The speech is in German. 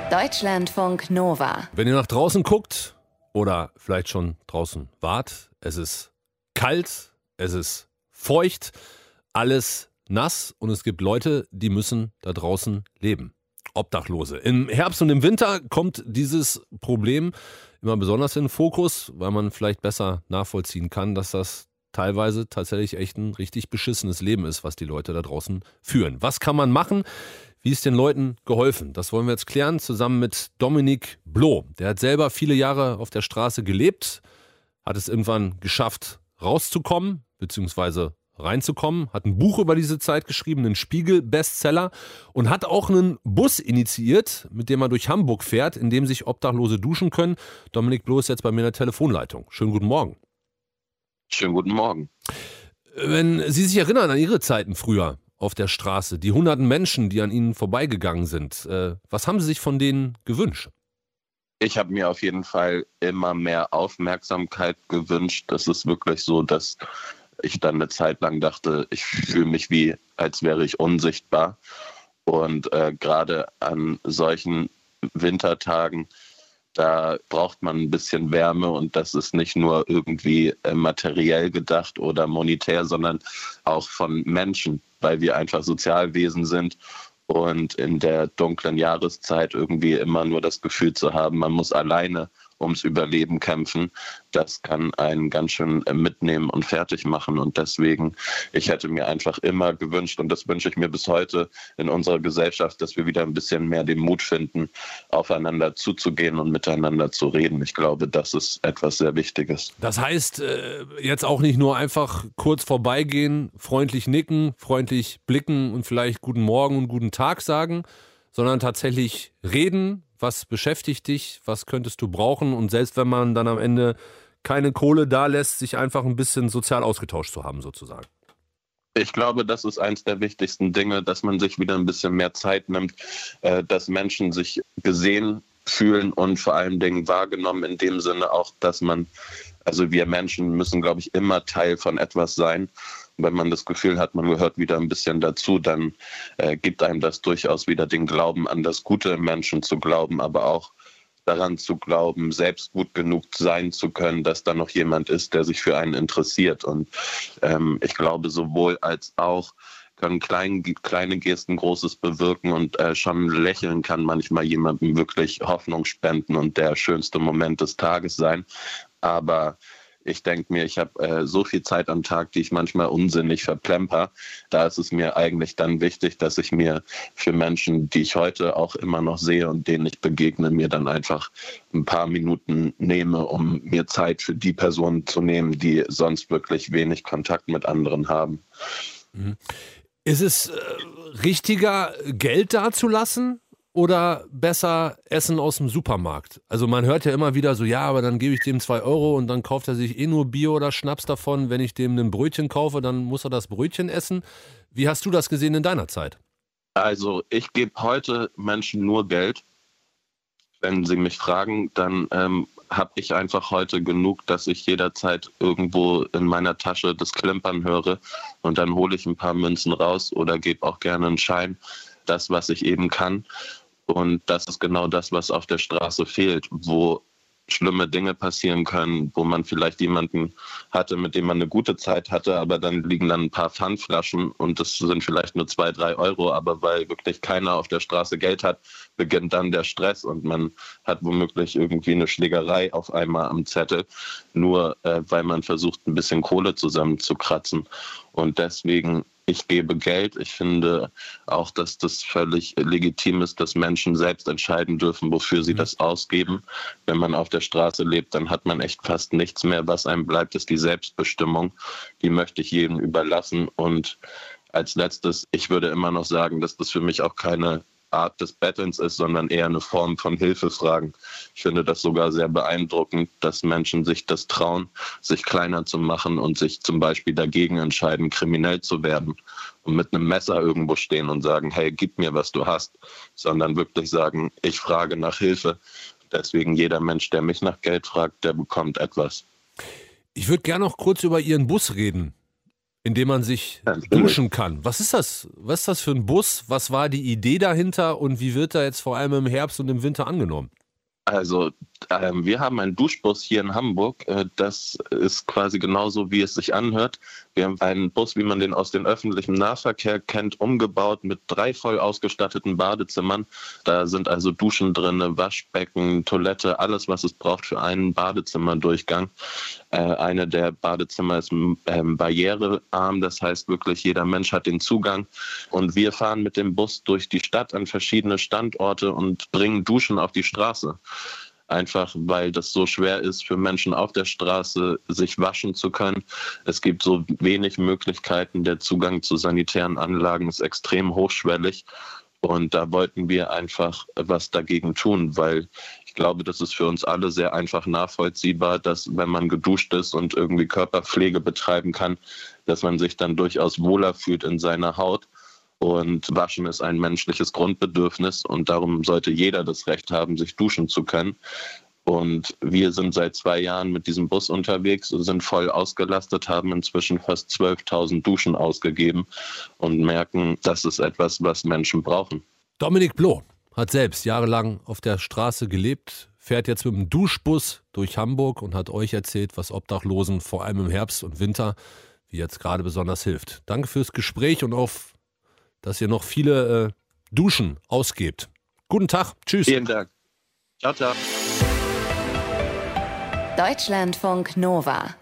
Deutschlandfunk Nova. Wenn ihr nach draußen guckt oder vielleicht schon draußen wart, es ist kalt, es ist feucht, alles nass und es gibt Leute, die müssen da draußen leben. Obdachlose. Im Herbst und im Winter kommt dieses Problem immer besonders in den Fokus, weil man vielleicht besser nachvollziehen kann, dass das teilweise tatsächlich echt ein richtig beschissenes Leben ist, was die Leute da draußen führen. Was kann man machen? Wie ist den Leuten geholfen? Das wollen wir jetzt klären, zusammen mit Dominik Bloh. Der hat selber viele Jahre auf der Straße gelebt, hat es irgendwann geschafft, rauszukommen, beziehungsweise reinzukommen, hat ein Buch über diese Zeit geschrieben, einen Spiegel-Bestseller und hat auch einen Bus initiiert, mit dem er durch Hamburg fährt, in dem sich Obdachlose duschen können. Dominik Bloh ist jetzt bei mir in der Telefonleitung. Schönen guten Morgen. Schönen guten Morgen. Wenn Sie sich erinnern an Ihre Zeiten früher auf der Straße, die hunderten Menschen, die an Ihnen vorbeigegangen sind, was haben Sie sich von denen gewünscht? Ich habe mir auf jeden Fall immer mehr Aufmerksamkeit gewünscht. Das ist wirklich so, dass ich dann eine Zeit lang dachte, ich fühle mich wie, als wäre ich unsichtbar. Und gerade an solchen Wintertagen, da braucht man ein bisschen Wärme und das ist nicht nur irgendwie materiell gedacht oder monetär, sondern auch von Menschen, weil wir einfach Sozialwesen sind und in der dunklen Jahreszeit irgendwie immer nur das Gefühl zu haben, man muss alleine ums Überleben kämpfen, das kann einen ganz schön mitnehmen und fertig machen. Und deswegen, ich hätte mir einfach immer gewünscht, und das wünsche ich mir bis heute in unserer Gesellschaft, dass wir wieder ein bisschen mehr den Mut finden, aufeinander zuzugehen und miteinander zu reden. Ich glaube, das ist etwas sehr Wichtiges. Das heißt, jetzt auch nicht nur einfach kurz vorbeigehen, freundlich nicken, freundlich blicken und vielleicht guten Morgen und guten Tag sagen, sondern tatsächlich reden. Was beschäftigt dich? Was könntest du brauchen? Und selbst wenn man dann am Ende keine Kohle da lässt, sich einfach ein bisschen sozial ausgetauscht zu haben, sozusagen. Ich glaube, das ist eines der wichtigsten Dinge, dass man sich wieder ein bisschen mehr Zeit nimmt, dass Menschen sich gesehen fühlen und vor allen Dingen wahrgenommen in dem Sinne auch, dass man, also wir Menschen müssen, glaube ich, immer Teil von etwas sein. Wenn man das Gefühl hat, man gehört wieder ein bisschen dazu, dann gibt einem das durchaus wieder den Glauben an das Gute im Menschen zu glauben, aber auch daran zu glauben, selbst gut genug sein zu können, dass da noch jemand ist, der sich für einen interessiert. Und ich glaube, sowohl als auch können kleine Gesten Großes bewirken und schon ein Lächeln kann manchmal jemandem wirklich Hoffnung spenden und der schönste Moment des Tages sein. Aber ich denke mir, ich habe so viel Zeit am Tag, die ich manchmal unsinnig verplemper. Da ist es mir eigentlich dann wichtig, dass ich mir für Menschen, die ich heute auch immer noch sehe und denen ich begegne, mir dann einfach ein paar Minuten nehme, um mir Zeit für die Personen zu nehmen, die sonst wirklich wenig Kontakt mit anderen haben. Ist es richtiger, Geld dazulassen? Oder besser Essen aus dem Supermarkt? Also man hört ja immer wieder so, ja, aber dann gebe ich dem 2 Euro und dann kauft er sich eh nur Bier oder Schnaps davon. Wenn ich dem ein Brötchen kaufe, dann muss er das Brötchen essen. Wie hast du das gesehen in deiner Zeit? Also ich gebe heute Menschen nur Geld. Wenn sie mich fragen, dann habe ich einfach heute genug, dass ich jederzeit irgendwo in meiner Tasche das Klimpern höre und dann hole ich ein paar Münzen raus oder gebe auch gerne einen Schein. Das, was ich eben kann. Und das ist genau das, was auf der Straße fehlt, wo schlimme Dinge passieren können, wo man vielleicht jemanden hatte, mit dem man eine gute Zeit hatte, aber dann liegen dann ein paar Pfandflaschen und das sind vielleicht nur 2, 3 Euro, aber weil wirklich keiner auf der Straße Geld hat, beginnt dann der Stress und man hat womöglich irgendwie eine Schlägerei auf einmal am Zettel, nur weil man versucht, ein bisschen Kohle zusammenzukratzen. Und deswegen, ich gebe Geld. Ich finde auch, dass das völlig legitim ist, dass Menschen selbst entscheiden dürfen, wofür sie das ausgeben. Wenn man auf der Straße lebt, dann hat man echt fast nichts mehr. Was einem bleibt, ist die Selbstbestimmung. Die möchte ich jedem überlassen. Und als letztes, ich würde immer noch sagen, dass das für mich auch keine Art des Bettelns ist, sondern eher eine Form von Hilfefragen. Ich finde das sogar sehr beeindruckend, dass Menschen sich das trauen, sich kleiner zu machen und sich zum Beispiel dagegen entscheiden, kriminell zu werden und mit einem Messer irgendwo stehen und sagen, hey, gib mir, was du hast, sondern wirklich sagen, ich frage nach Hilfe. Deswegen jeder Mensch, der mich nach Geld fragt, der bekommt etwas. Ich würde gerne noch kurz über Ihren Bus reden. in dem man sich duschen kann. Was ist das? Was ist das für ein Bus? Was war die Idee dahinter und wie wird er jetzt vor allem im Herbst und im Winter angenommen? Also, wir haben einen Duschbus hier in Hamburg. Das ist quasi genauso, wie es sich anhört. Wir haben einen Bus, wie man den aus dem öffentlichen Nahverkehr kennt, umgebaut mit 3 voll ausgestatteten Badezimmern. Da sind also Duschen drin, Waschbecken, Toilette, alles, was es braucht für einen Badezimmerdurchgang. Eine der Badezimmer ist barrierearm, das heißt wirklich jeder Mensch hat den Zugang. Und wir fahren mit dem Bus durch die Stadt an verschiedene Standorte und bringen Duschen auf die Straße. Einfach weil das so schwer ist für Menschen auf der Straße, sich waschen zu können. Es gibt so wenig Möglichkeiten. Der Zugang zu sanitären Anlagen ist extrem hochschwellig. Und da wollten wir einfach was dagegen tun, weil ich glaube, das ist für uns alle sehr einfach nachvollziehbar, dass wenn man geduscht ist und irgendwie Körperpflege betreiben kann, dass man sich dann durchaus wohler fühlt in seiner Haut. Und Waschen ist ein menschliches Grundbedürfnis und darum sollte jeder das Recht haben, sich duschen zu können. Und wir sind seit 2 Jahren mit diesem Bus unterwegs, sind voll ausgelastet, haben inzwischen fast 12.000 Duschen ausgegeben und merken, das ist etwas, was Menschen brauchen. Dominik Bloh hat selbst jahrelang auf der Straße gelebt, fährt jetzt mit dem Duschbus durch Hamburg und hat euch erzählt, was Obdachlosen vor allem im Herbst und Winter wie jetzt gerade besonders hilft. Danke fürs Gespräch und auf dass ihr noch viele Duschen ausgebt. Guten Tag, tschüss. Vielen Dank. Ciao, ciao. Deutschlandfunk Nova